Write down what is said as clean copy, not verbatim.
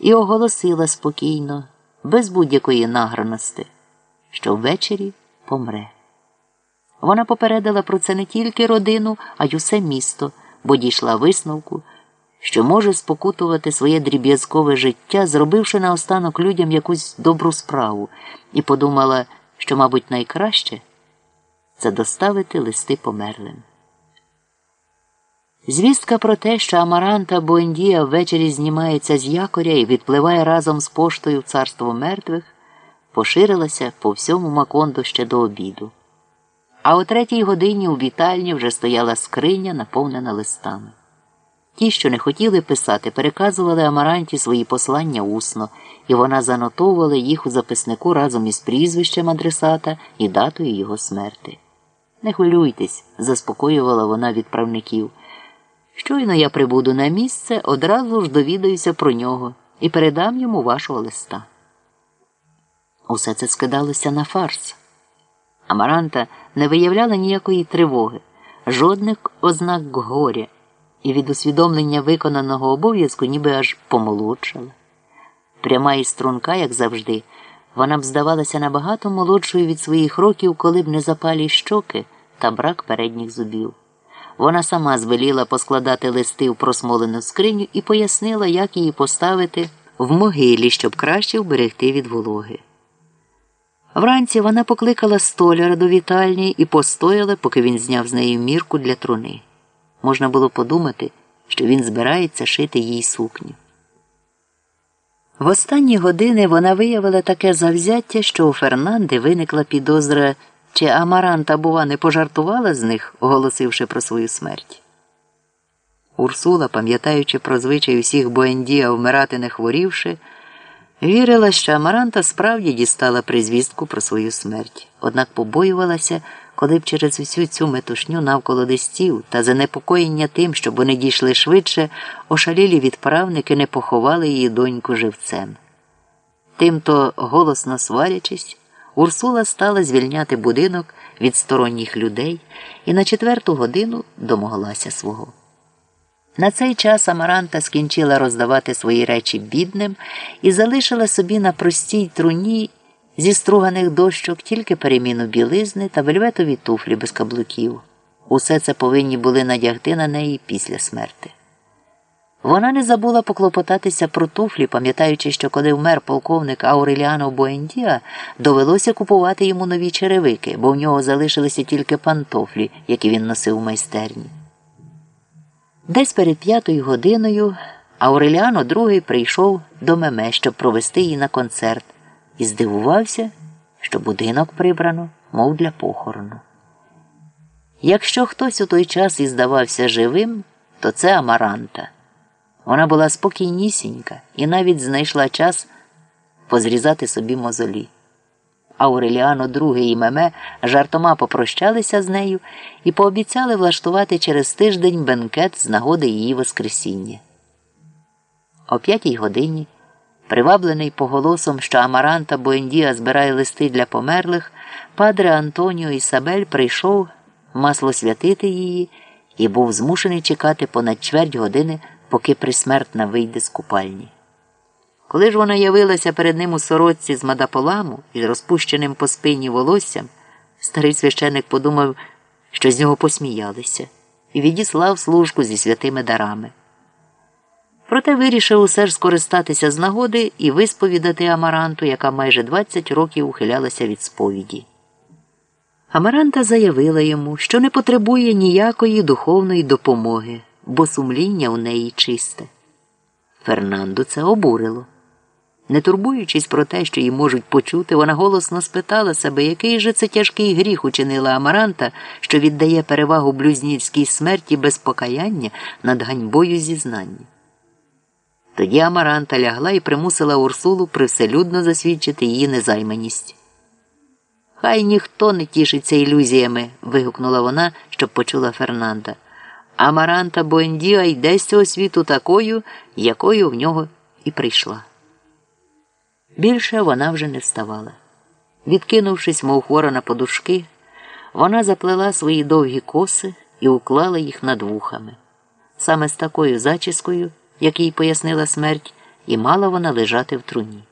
і оголосила спокійно, без будь-якої награності, що ввечері помре. Вона попередила про це не тільки родину, а й усе місто, бо дійшла висновку, що може спокутувати своє дріб'язкове життя, зробивши наостанок людям якусь добру справу, і подумала, що, мабуть, найкраще – це доставити листи померлим. Звістка про те, що Амаранта Буендія ввечері знімається з якоря і відпливає разом з поштою в царство мертвих, поширилася по всьому Макондо ще до обіду. А о 3-й годині у вітальні вже стояла скриня, наповнена листами. Ті, що не хотіли писати, переказували Амаранті свої послання усно, і вона занотовувала їх у записнику разом із прізвищем адресата і датою його смерти. «Не хвилюйтесь», – заспокоювала вона відправників. «Щойно я прибуду на місце, одразу ж довідаюся про нього і передам йому вашого листа». Усе це скидалося на фарс. Амаранта не виявляла ніякої тривоги, жодних ознак горя, і від усвідомлення виконаного обов'язку ніби аж помолодшала. Пряма і струнка, як завжди, вона б здавалася набагато молодшою від своїх років, коли б не запалі щоки та брак передніх зубів. Вона сама звеліла поскладати листи в просмолену скриню і пояснила, як її поставити в могилі, щоб краще вберегти від вологи. Вранці вона покликала столяра до вітальні і постояла, поки він зняв з неї мірку для труни. Можна було подумати, що він збирається шити їй сукню. В останні години вона виявила таке завзяття, що у Фернанди виникла підозра, чи Амаранта, бува, не пожартувала з них, оголосивши про свою смерть. Урсула, пам'ятаючи про звичай усіх Буендія вмирати не хворівши, вірила, що Амаранта справді дістала призвістку про свою смерть, однак побоювалася, коли б через усю цю метушню навколо листів та занепокоєння тим, щоб вони дійшли швидше, ошалілі відправники не поховали її доньку живцем. Тимто, голосно сварячись, Урсула стала звільняти будинок від сторонніх людей і на 4-ту годину домоглася свого. На цей час Амаранта скінчила роздавати свої речі бідним і залишила собі на простій труні зі струганих дощок тільки переміну білизни та вельветові туфлі без каблуків. Усе це повинні були надягти на неї після смерти. Вона не забула поклопотатися про туфлі, пам'ятаючи, що коли вмер полковник Ауреліано Буендія, довелося купувати йому нові черевики, бо в нього залишилися тільки пантофлі, які він носив у майстерні. Десь перед 5-ю годиною Ауреліано II прийшов до Меме, щоб провести її на концерт, і здивувався, що будинок прибрано, мов для похорону. Якщо хтось у той час і здавався живим, то це Амаранта. Вона була спокійнісінька і навіть знайшла час позрізати собі мозолі. Ауреліано II і Меме жартома попрощалися з нею і пообіцяли влаштувати через тиждень бенкет з нагоди її воскресіння. О 5-й годині, приваблений поголосом, що Амаранта Буендія збирає листи для померлих, падре Антоніо Ісабель прийшов маслосвятити її і був змушений чекати понад чверть години, поки присмертна вийде з купальні. Коли ж вона явилася перед ним у сорочці з мадаполаму із розпущеним по спині волоссям, старий священик подумав, що з нього посміялися, і відіслав служку зі святими дарами. Проте вирішив усе ж скористатися з нагоди і висповідати Амаранту, яка майже 20 років ухилялася від сповіді. Амаранта заявила йому, що не потребує ніякої духовної допомоги, бо сумління у неї чисте. Фернанду це обурило. Не турбуючись про те, що її можуть почути, вона голосно спитала себе, який же це тяжкий гріх учинила Амаранта, що віддає перевагу блюзнірській смерті без покаяння над ганьбою зізнання. Тоді Амаранта лягла і примусила Урсулу привселюдно засвідчити її незайманість. «Хай ніхто не тішиться ілюзіями», – вигукнула вона, щоб почула Фернанда. «Амаранта Буендія йде з цього світу такою, якою в нього і прийшла». Більше вона вже не вставала. Відкинувшись, мов хвора на подушки, вона заплела свої довгі коси і уклала їх над вухами. Саме з такою зачіскою, як їй пояснила смерть, і мала вона лежати в труні.